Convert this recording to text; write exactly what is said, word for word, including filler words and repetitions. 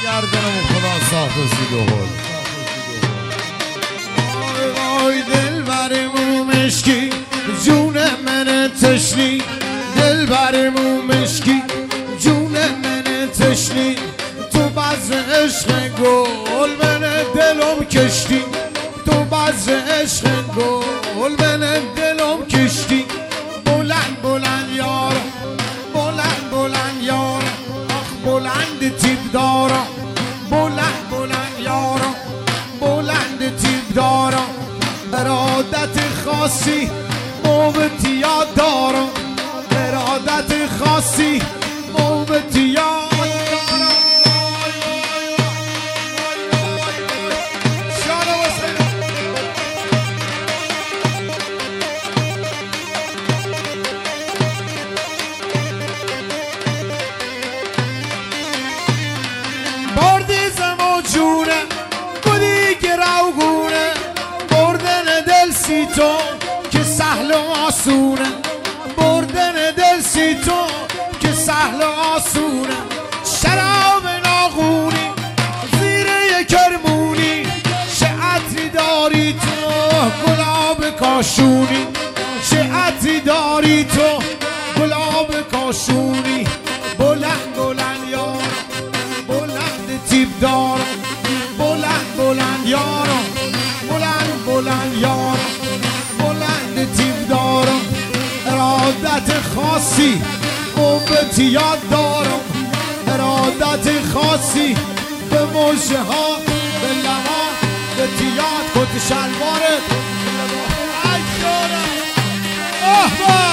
گردنمون خدا ساخت زید و هل. وای دل برمو مشکی جون من تشنی، دل برمو مشکی جون من تشنی، تو بزر عشق گل من دلم کشتی، تو بزر عشق گل من دلم کشتی. بلند بلند یارا، بلند بلند یارا، آخ بلند تیب دارا، بلند بلند یارا، بلند تیب دارا، ارادت خاصی موبتی یاد دارا، ارادت خاصی موبتی یاد دارا. بردی زمان جونه بودی که روگونه، بردن دل سی تو که سهل و آسونه، بردن دل سی تو که سهل و آسونه. شراب ناغونی زیر یک کرمونی، چه عطری داری تو گلاب کاشونی، چه عطری داری تو گلاب کاشونی. بلند بلند یار، بلند تیب دار، بلند بلند یارم، بلند بلند یارم، بلند تیب دارم، ارادت خاصی موبتی یاد دارم، ارادت خاصی به موشه ها به لما به تیاد کت شلوارت. ای جانم آه